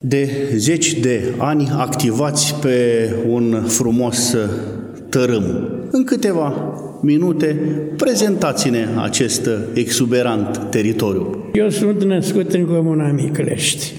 De zeci de ani activați pe un frumos tărâm. În câteva minute, prezentați-ne acest exuberant teritoriu. Eu sunt născut în comuna Miclești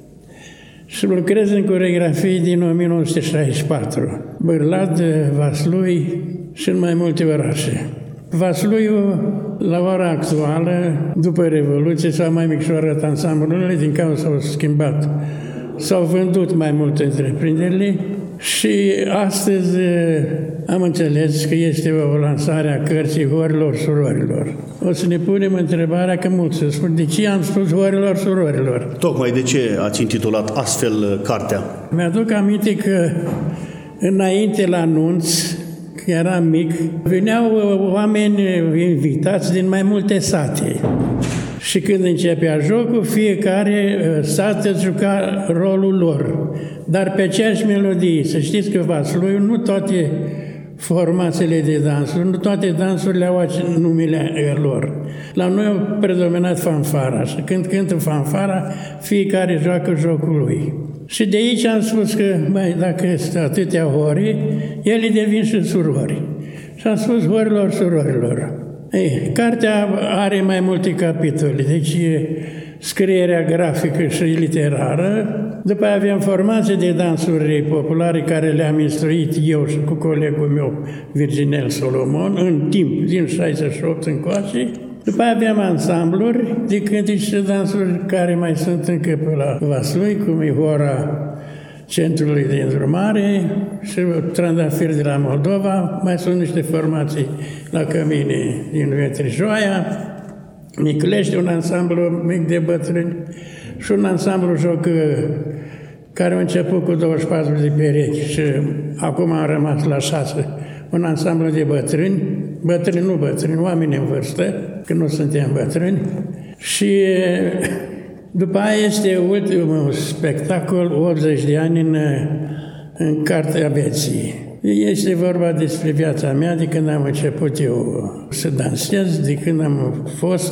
și lucrez în coreografie din 1964. Bârlad, Vaslui și în mai multe orașe. Vasluiul, la ora actuală, după Revoluție, s-au mai micșorat ansamblurile din cauza s-au schimbat. S-au vândut mai mult întreprinderile și astăzi am înțeles că este o lansare a cărții Horilor Surorilor. O să ne punem întrebarea, că mulți se spun, de ce am spus Horilor Surorilor? Tocmai de ce ați intitulat astfel cartea? Mi-aduc aminte că înainte la anunț, că eram mic, veneau oameni invitați din mai multe sate. Și când începea jocul, fiecare sat îți juca rolul lor, dar pe aceeași melodie. Să știți că Vasluiul, nu toate formațiile de dansuri, nu toate dansurile au numele lor. La noi au predominat fanfara și când cântă fanfara, fiecare joacă jocul lui. Și de aici am spus că, dacă este atâtea hori, ele devin și surori. Și am spus Horilor Surorilor. Cartea are mai multe capitole, deci e scrierea grafică și literară. După aia avem formații de dansuri populare care le-am instruit eu și cu colegul meu, Virginel Solomon, în timp, din 68 încoace. După aia aveam ansambluri de cântece și dansuri care mai sunt încă pe la Vaslui, cum e Hora Centrului de Îndrumare și Trandafir de la Moldova. Mai sunt niște formații la Cămine din Vetrijoaia, Miclești, un ansamblu mic de bătrâni și un ansamblu joc care a început cu 24 de perechi și acum am rămas la 6. Un ansamblu de bătrâni, oameni în vârstă, că nu suntem bătrâni. Și după aia este ultimul spectacol, 80 de ani în Cartea Vieții. Este vorba despre viața mea, de când am început eu să dansez, de când am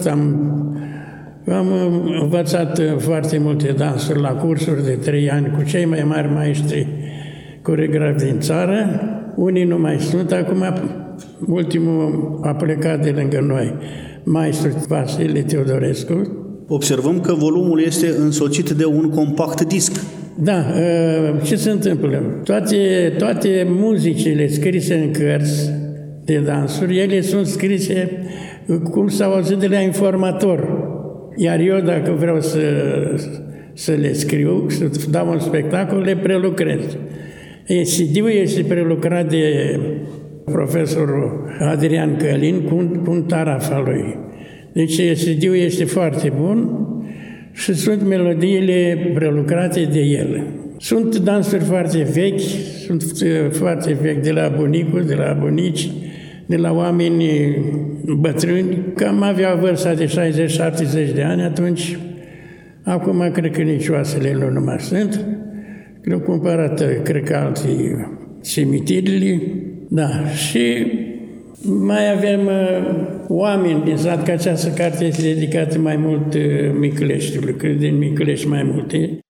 învățat foarte multe dansuri la cursuri de 3 ani cu cei mai mari maestri coreografi din țară. Unii nu mai sunt, acum ultimul a plecat de lângă noi, maestrul Vasile Teodorescu. Observăm că volumul este însoțit de un compact disc. Da, ce se întâmplă? Toate muzicile scrise în cărți de dansuri, ele sunt scrise cum s-au auzit de la informator. Iar eu, dacă vreau să le scriu, să dau un spectacol, le prelucrez. CD-ul este prelucrat de profesorul Adrian Călin cu un tarafa lui. Deci CD-ul este foarte bun și sunt melodiile prelucrate de el. Sunt dansuri foarte vechi, de la bunicul, de la bunici, de la oameni bătrâni, cam aveau vârsta de 60-70 de ani atunci. Acum cred că nici oasele nu mai sunt. Le-au cumpărat, cred că alții cimitirile. Da, și mai avem oameni din sat, că această carte este dedicată mai mult Micleștiului, cred din Miclești mai multe.